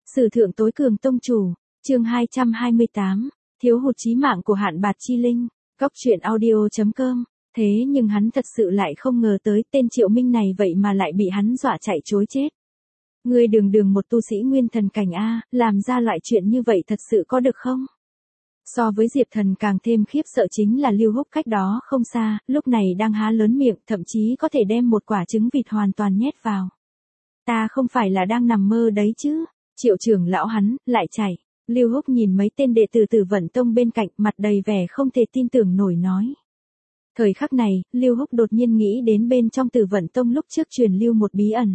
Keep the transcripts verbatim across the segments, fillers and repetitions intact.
Sử thượng tối cường tông chủ, chương hai trăm hai mươi tám, thiếu hụt chí mạng của Hạn Bạt Chi Linh, góc truyện audio chấm com. Thế nhưng hắn thật sự lại không ngờ tới tên Triệu Minh này vậy mà lại bị hắn dọa chạy trối chết. Ngươi đường đường một tu sĩ nguyên thần cảnh A, làm ra loại chuyện như vậy thật sự có được không? So với Diệp Thần càng thêm khiếp sợ chính là Lưu Húc cách đó không xa, lúc này đang há lớn miệng, thậm chí có thể đem một quả trứng vịt hoàn toàn nhét vào. Ta không phải là đang nằm mơ đấy chứ? Triệu trưởng lão hắn, lại chạy. Lưu Húc nhìn mấy tên đệ tử Tử Vận Tông bên cạnh, mặt đầy vẻ không thể tin tưởng nổi nói. Thời khắc này, Lưu Húc đột nhiên nghĩ đến bên trong Tử Vận Tông lúc trước truyền lưu một bí ẩn.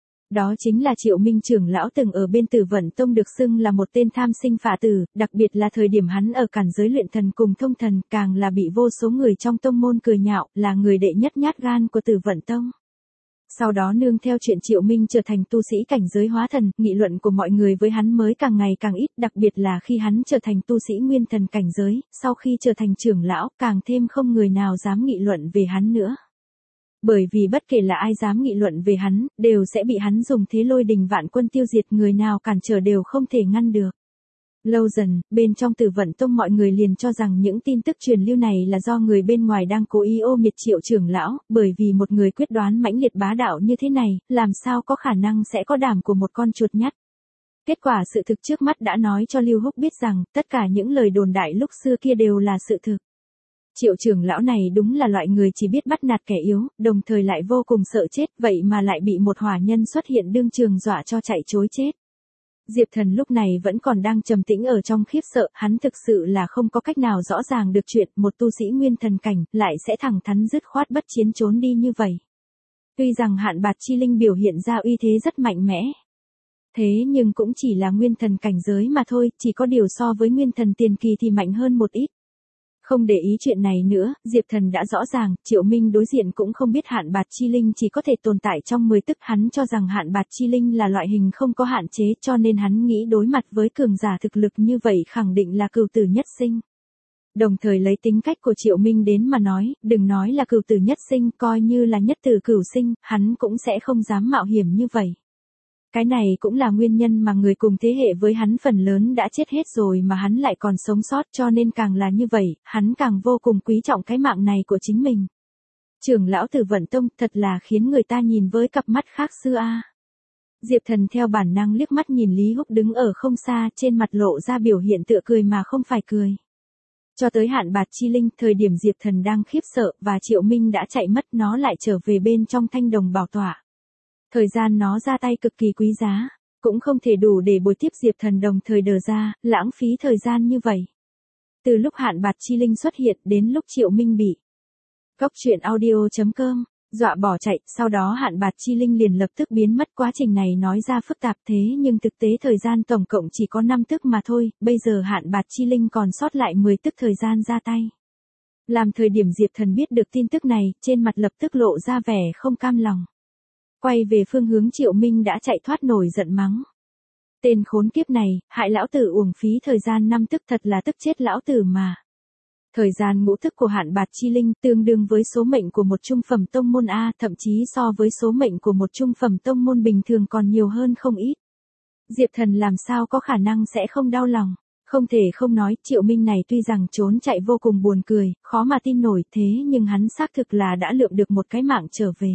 Đó chính là Triệu Minh trưởng lão từng ở bên Tử Vận Tông được xưng là một tên tham sinh phả tử, đặc biệt là thời điểm hắn ở cản giới luyện thần cùng thông thần, càng là bị vô số người trong tông môn cười nhạo, là người đệ nhất nhát gan của Tử Vận Tông. Sau đó nương theo chuyện Triệu Minh trở thành tu sĩ cảnh giới hóa thần, nghị luận của mọi người với hắn mới càng ngày càng ít, đặc biệt là khi hắn trở thành tu sĩ nguyên thần cảnh giới, sau khi trở thành trưởng lão, càng thêm không người nào dám nghị luận về hắn nữa. Bởi vì bất kể là ai dám nghị luận về hắn, đều sẽ bị hắn dùng thế lôi đình vạn quân tiêu diệt, người nào cản trở đều không thể ngăn được. Lâu dần, bên trong Tử Vận Tông mọi người liền cho rằng những tin tức truyền lưu này là do người bên ngoài đang cố ý ô miệt Triệu trưởng lão, bởi vì một người quyết đoán mãnh liệt bá đạo như thế này, làm sao có khả năng sẽ có đảm của một con chuột nhắt. Kết quả sự thực trước mắt đã nói cho Lưu Húc biết rằng, tất cả những lời đồn đại lúc xưa kia đều là sự thực. Triệu trưởng lão này đúng là loại người chỉ biết bắt nạt kẻ yếu, đồng thời lại vô cùng sợ chết, vậy mà lại bị một hỏa nhân xuất hiện đương trường dọa cho chạy trối chết. Diệp Thần lúc này vẫn còn đang trầm tĩnh ở trong khiếp sợ, hắn thực sự là không có cách nào rõ ràng được chuyện một tu sĩ nguyên thần cảnh lại sẽ thẳng thắn dứt khoát bất chiến trốn đi như vậy. Tuy rằng Hạn Bạt Chi Linh biểu hiện ra uy thế rất mạnh mẽ. Thế nhưng cũng chỉ là nguyên thần cảnh giới mà thôi, chỉ có điều so với nguyên thần tiền kỳ thì mạnh hơn một ít. Không để ý chuyện này nữa, Diệp Thần đã rõ ràng, Triệu Minh đối diện cũng không biết Hạn Bạt Chi Linh chỉ có thể tồn tại trong mười tức, hắn cho rằng Hạn Bạt Chi Linh là loại hình không có hạn chế, cho nên hắn nghĩ đối mặt với cường giả thực lực như vậy khẳng định là cửu tử nhất sinh. Đồng thời lấy tính cách của Triệu Minh đến mà nói, đừng nói là cửu tử nhất sinh, coi như là nhất tử cửu sinh, hắn cũng sẽ không dám mạo hiểm như vậy. Cái này cũng là nguyên nhân mà người cùng thế hệ với hắn phần lớn đã chết hết rồi mà hắn lại còn sống sót, cho nên càng là như vậy, hắn càng vô cùng quý trọng cái mạng này của chính mình. Trưởng lão Tử Vận Tông thật là khiến người ta nhìn với cặp mắt khác xưa a. Diệp Thần theo bản năng liếc mắt nhìn Lý Húc đứng ở không xa, trên mặt lộ ra biểu hiện tựa cười mà không phải cười. Cho tới Hạn Bạt Chi Linh, thời điểm Diệp Thần đang khiếp sợ và Triệu Minh đã chạy mất, nó lại trở về bên trong thanh đồng bảo tọa. Thời gian nó ra tay cực kỳ quý giá, cũng không thể đủ để bồi tiếp Diệp Thần đồng thời đờ ra, lãng phí thời gian như vậy. Từ lúc Hạn Bạt Chi Linh xuất hiện đến lúc Triệu Minh bị góc truyện audio chấm com dọa bỏ chạy, sau đó Hạn Bạt Chi Linh liền lập tức biến mất. Quá trình này nói ra phức tạp thế nhưng thực tế thời gian tổng cộng chỉ có năm tức mà thôi, bây giờ Hạn Bạt Chi Linh còn sót lại mười tức thời gian ra tay. Làm thời điểm Diệp Thần biết được tin tức này, trên mặt lập tức lộ ra vẻ không cam lòng. Quay về phương hướng Triệu Minh đã chạy thoát nổi giận mắng. Tên khốn kiếp này, hại lão tử uổng phí thời gian năm tức, thật là tức chết lão tử mà. Thời gian ngũ thức của Hạn Bạt Chi Linh tương đương với số mệnh của một trung phẩm tông môn A, thậm chí so với số mệnh của một trung phẩm tông môn bình thường còn nhiều hơn không ít. Diệp Thần làm sao có khả năng sẽ không đau lòng. Không thể không nói, Triệu Minh này tuy rằng trốn chạy vô cùng buồn cười, khó mà tin nổi, thế nhưng hắn xác thực là đã lượm được một cái mạng trở về.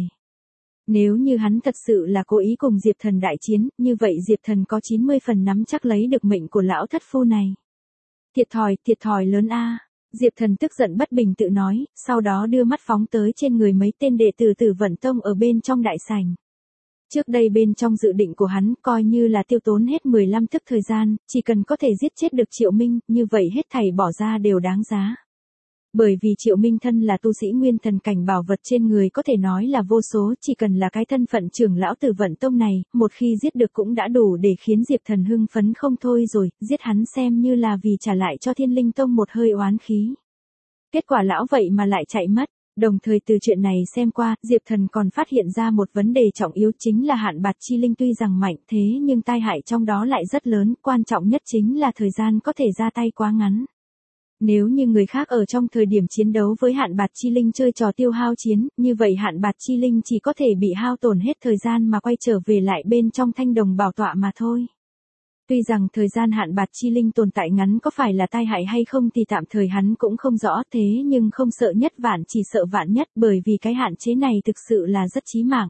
Nếu như hắn thật sự là cố ý cùng Diệp Thần đại chiến, như vậy Diệp Thần có chín mươi phần nắm chắc lấy được mệnh của lão thất phu này. Thiệt thòi, thiệt thòi lớn a. Diệp Thần tức giận bất bình tự nói, sau đó đưa mắt phóng tới trên người mấy tên đệ tử Tử Vận Tông ở bên trong đại sảnh. Trước đây bên trong dự định của hắn, coi như là tiêu tốn hết mười lăm tức thời gian, chỉ cần có thể giết chết được Triệu Minh, như vậy hết thảy bỏ ra đều đáng giá. Bởi vì Triệu Minh thân là tu sĩ nguyên thần cảnh, bảo vật trên người có thể nói là vô số, chỉ cần là cái thân phận trưởng lão Tử Vận Tông này, một khi giết được cũng đã đủ để khiến Diệp Thần hưng phấn không thôi rồi, giết hắn xem như là vì trả lại cho Thiên Linh Tông một hơi oán khí. Kết quả lão vậy mà lại chạy mất, đồng thời từ chuyện này xem qua, Diệp Thần còn phát hiện ra một vấn đề trọng yếu, chính là Hạn Bạt Chi Linh tuy rằng mạnh thế nhưng tai hại trong đó lại rất lớn, quan trọng nhất chính là thời gian có thể ra tay quá ngắn. Nếu như người khác ở trong thời điểm chiến đấu với Hạn Bạt Chi Linh chơi trò tiêu hao chiến, như vậy Hạn Bạt Chi Linh chỉ có thể bị hao tổn hết thời gian mà quay trở về lại bên trong thanh đồng bảo tọa mà thôi. Tuy rằng thời gian hạn bạt chi linh tồn tại ngắn có phải là tai hại hay không thì tạm thời hắn cũng không rõ, thế nhưng không sợ nhất vạn chỉ sợ vạn nhất, bởi vì cái hạn chế này thực sự là rất chí mạng.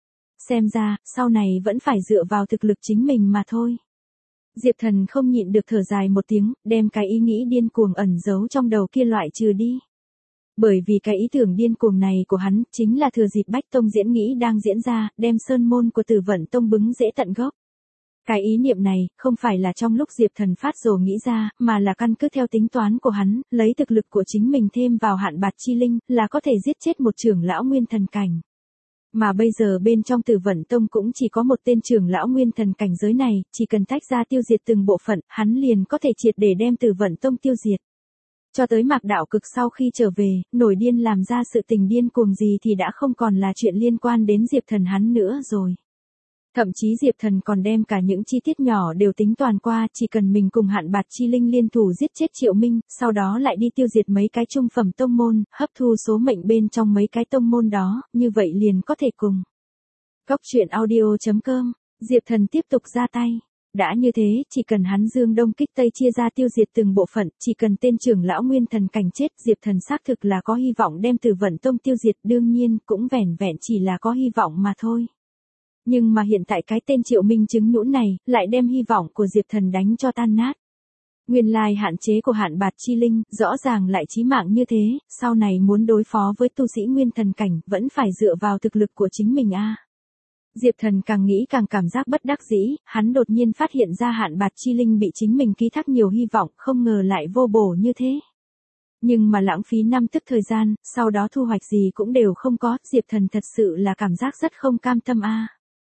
Xem ra, sau này vẫn phải dựa vào thực lực chính mình mà thôi. Diệp Thần không nhịn được thở dài một tiếng, đem cái ý nghĩ điên cuồng ẩn giấu trong đầu kia loại trừ đi. Bởi vì cái ý tưởng điên cuồng này của hắn chính là thừa dịp Bách Tông diễn nghĩ đang diễn ra, đem sơn môn của Tử Vận Tông bứng rễ tận gốc. Cái ý niệm này không phải là trong lúc Diệp Thần phát rồ nghĩ ra, mà là căn cứ theo tính toán của hắn, lấy thực lực của chính mình thêm vào hạn bạt chi linh, là có thể giết chết một trưởng lão nguyên thần cảnh. Mà bây giờ bên trong Tử Vận Tông cũng chỉ có một tên trưởng lão nguyên thần cảnh giới này, chỉ cần tách ra tiêu diệt từng bộ phận, hắn liền có thể triệt để đem Tử Vận Tông tiêu diệt. Cho tới Mạc Đạo Cực sau khi trở về, nổi điên làm ra sự tình điên cuồng gì thì đã không còn là chuyện liên quan đến Diệp Thần hắn nữa rồi. Thậm chí Diệp Thần còn đem cả những chi tiết nhỏ đều tính toàn qua, chỉ cần mình cùng hạn bạt chi linh liên thủ giết chết Triệu Minh, sau đó lại đi tiêu diệt mấy cái trung phẩm tông môn, hấp thu số mệnh bên trong mấy cái tông môn đó, như vậy liền có thể cùng. Cốc truyện audio chấm com, Diệp Thần tiếp tục ra tay. Đã như thế, chỉ cần hắn dương đông kích tây chia ra tiêu diệt từng bộ phận, chỉ cần tên trưởng lão nguyên thần cảnh chết, Diệp Thần xác thực là có hy vọng đem Tử Vận Tông tiêu diệt, đương nhiên, cũng vẻn vẹn chỉ là có hy vọng mà thôi. Nhưng mà hiện tại cái tên Triệu Minh chứng nhũn này, lại đem hy vọng của Diệp Thần đánh cho tan nát. Nguyên lai hạn chế của hạn bạt chi linh, rõ ràng lại chí mạng như thế, sau này muốn đối phó với tu sĩ nguyên thần cảnh, vẫn phải dựa vào thực lực của chính mình a. Diệp Thần càng nghĩ càng cảm giác bất đắc dĩ, hắn đột nhiên phát hiện ra hạn bạt chi linh bị chính mình ký thác nhiều hy vọng, không ngờ lại vô bổ như thế. Nhưng mà lãng phí năm tức thời gian, sau đó thu hoạch gì cũng đều không có, Diệp Thần thật sự là cảm giác rất không cam tâm a.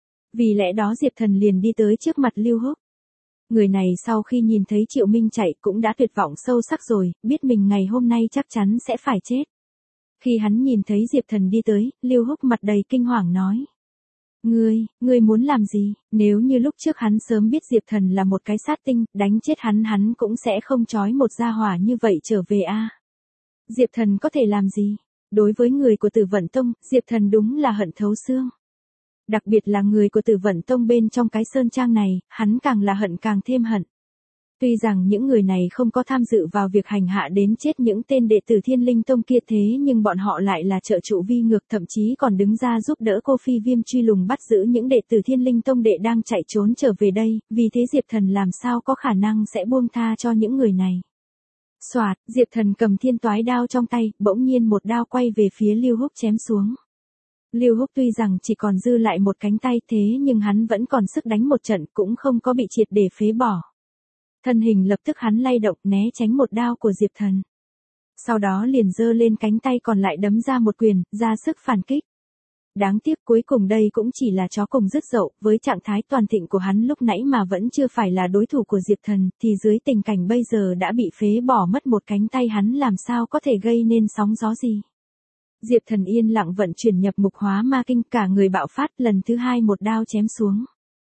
Vì lẽ đó Diệp Thần liền đi tới trước mặt Lưu Húc. Người này sau khi nhìn thấy Triệu Minh chạy cũng đã tuyệt vọng sâu sắc rồi, biết mình ngày hôm nay chắc chắn sẽ phải chết. Khi hắn nhìn thấy Diệp Thần đi tới, Lưu Húc mặt đầy kinh hoàng nói. Ngươi, ngươi muốn làm gì? Nếu như lúc trước hắn sớm biết Diệp Thần là một cái sát tinh, đánh chết hắn hắn cũng sẽ không trói một gia hỏa như vậy trở về a. Diệp Thần có thể làm gì? Đối với người của Tử Vận Tông, Diệp Thần đúng là hận thấu xương. Đặc biệt là người của Tử Vận Tông bên trong cái sơn trang này, hắn càng là hận càng thêm hận. Tuy rằng những người này không có tham dự vào việc hành hạ đến chết những tên đệ tử Thiên Linh Tông kia thế nhưng bọn họ lại là trợ trụ vi ngược, thậm chí còn đứng ra giúp đỡ cô Phi Viêm truy lùng bắt giữ những đệ tử Thiên Linh Tông đệ đang chạy trốn trở về đây, vì thế Diệp Thần làm sao có khả năng sẽ buông tha cho những người này. Soạt, Diệp Thần cầm thiên toái đao trong tay, bỗng nhiên một đao quay về phía Lưu Húc chém xuống. Lưu Húc tuy rằng chỉ còn dư lại một cánh tay thế nhưng hắn vẫn còn sức đánh một trận, cũng không có bị triệt để phế bỏ. Thân hình lập tức hắn lay động né tránh một đao của Diệp Thần. Sau đó liền giơ lên cánh tay còn lại đấm ra một quyền, ra sức phản kích. Đáng tiếc cuối cùng đây cũng chỉ là chó cùng dứt dậu, với trạng thái toàn thịnh của hắn lúc nãy mà vẫn chưa phải là đối thủ của Diệp Thần, thì dưới tình cảnh bây giờ đã bị phế bỏ mất một cánh tay hắn làm sao có thể gây nên sóng gió gì. Diệp Thần yên lặng vận chuyển nhập mục hóa ma kinh, cả người bạo phát, lần thứ hai một đao chém xuống.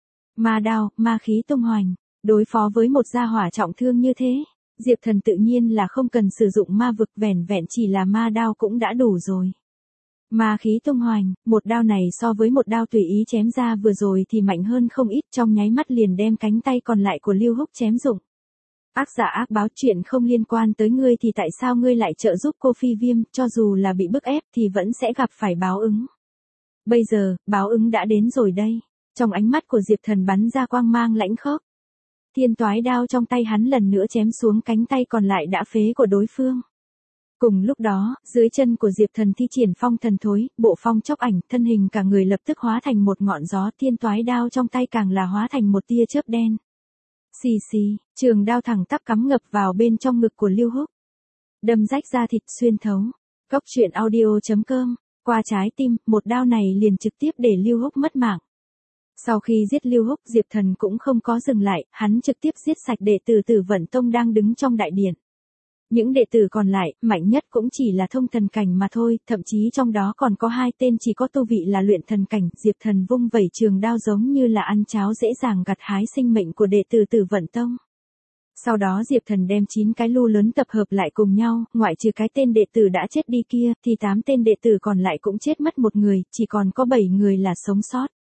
Ma đao, ma khí tung hoành, đối phó với một gia hỏa trọng thương như thế, Diệp Thần tự nhiên là không cần sử dụng ma vực, vẻn vẹn chỉ là ma đao cũng đã đủ rồi. Ma khí tung hoành, một đao này so với một đao tùy ý chém ra vừa rồi thì mạnh hơn không ít, trong nháy mắt liền đem cánh tay còn lại của Lưu Húc chém rụng. Ác giả ác báo, chuyện không liên quan tới ngươi thì tại sao ngươi lại trợ giúp cô Phi Viêm, cho dù là bị bức ép thì vẫn sẽ gặp phải báo ứng. Bây giờ, báo ứng đã đến rồi đây. Trong ánh mắt của Diệp Thần bắn ra quang mang lãnh khốc. Thiên toái đao trong tay hắn lần nữa chém xuống cánh tay còn lại đã phế của đối phương. Cùng lúc đó, dưới chân của Diệp Thần thi triển phong thần thối, bộ phong chốc ảnh, thân hình cả người lập tức hóa thành một ngọn gió, thiên toái đao trong tay càng là hóa thành một tia chớp đen. Xì xì, trường đao thẳng tắp cắm ngập vào bên trong ngực của Lưu Húc. Đâm rách da thịt xuyên thấu. Cốc truyện audio chấm com, qua trái tim, một đao này liền trực tiếp để Lưu Húc mất mạng. Sau khi giết Lưu Húc, Diệp Thần cũng không có dừng lại, hắn trực tiếp giết sạch đệ tử Tử Vận Tông đang đứng trong đại điện. Những đệ tử còn lại, mạnh nhất cũng chỉ là thông thần cảnh mà thôi, thậm chí trong đó còn có hai tên chỉ có tu vị là luyện thần cảnh, Diệp Thần vung vẩy trường đao giống như là ăn cháo dễ dàng gặt hái sinh mệnh của đệ tử Tử Vận Tông. Sau đó Diệp Thần đem chín cái lu lớn tập hợp lại cùng nhau, ngoại trừ cái tên đệ tử đã chết đi kia, thì tám tên đệ tử còn lại cũng chết mất một người, chỉ còn có bảy người là sống sót.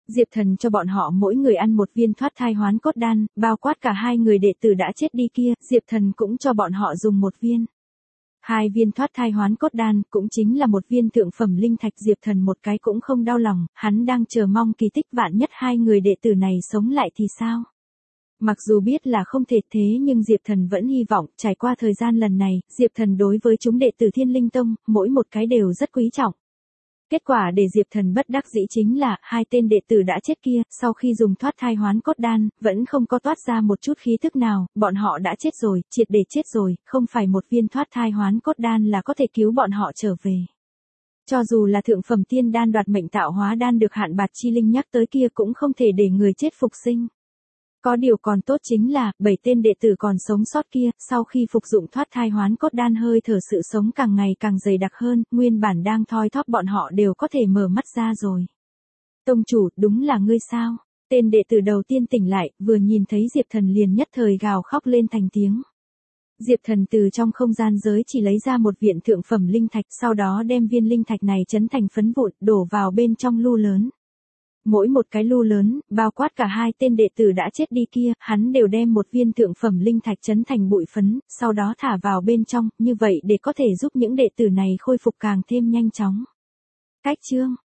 Diệp Thần cho bọn họ mỗi người ăn một viên thoát thai hoán cốt đan, bao quát cả hai người đệ tử đã chết đi kia, Diệp Thần cũng cho bọn họ dùng một viên. Hai viên thoát thai hoán cốt đan, cũng chính là một viên thượng phẩm linh thạch, Diệp Thần một cái cũng không đau lòng, hắn đang chờ mong kỳ tích vạn nhất hai người đệ tử này sống lại thì sao. Mặc dù biết là không thể thế nhưng Diệp Thần vẫn hy vọng, trải qua thời gian lần này, Diệp Thần đối với chúng đệ tử Thiên Linh Tông, mỗi một cái đều rất quý trọng. Kết quả để Diệp Thần bất đắc dĩ chính là, hai tên đệ tử đã chết kia, sau khi dùng thoát thai hoán cốt đan, vẫn không có toát ra một chút khí thức nào, bọn họ đã chết rồi, triệt để chết rồi, không phải một viên thoát thai hoán cốt đan là có thể cứu bọn họ trở về. Cho dù là thượng phẩm tiên đan đoạt mệnh tạo hóa đan được Hạn Bạt Chi Linh nhắc tới kia cũng không thể để người chết phục sinh. Có điều còn tốt chính là, bảy tên đệ tử còn sống sót kia, sau khi phục dụng thoát thai hoán cốt đan hơi thở sự sống càng ngày càng dày đặc hơn, nguyên bản đang thoi thóp bọn họ đều có thể mở mắt ra rồi. Tông chủ, đúng là ngươi sao? Tên đệ tử đầu tiên tỉnh lại, vừa nhìn thấy Diệp Thần liền nhất thời gào khóc lên thành tiếng. Diệp Thần từ trong không gian giới chỉ lấy ra một viện thượng phẩm linh thạch, sau đó đem viên linh thạch này chấn thành phấn vụn, đổ vào bên trong lu lớn. Mỗi một cái lu lớn, bao quát cả hai tên đệ tử đã chết đi kia, hắn đều đem một viên thượng phẩm linh thạch chấn thành bụi phấn, sau đó thả vào bên trong, như vậy để có thể giúp những đệ tử này khôi phục càng thêm nhanh chóng. Cách chương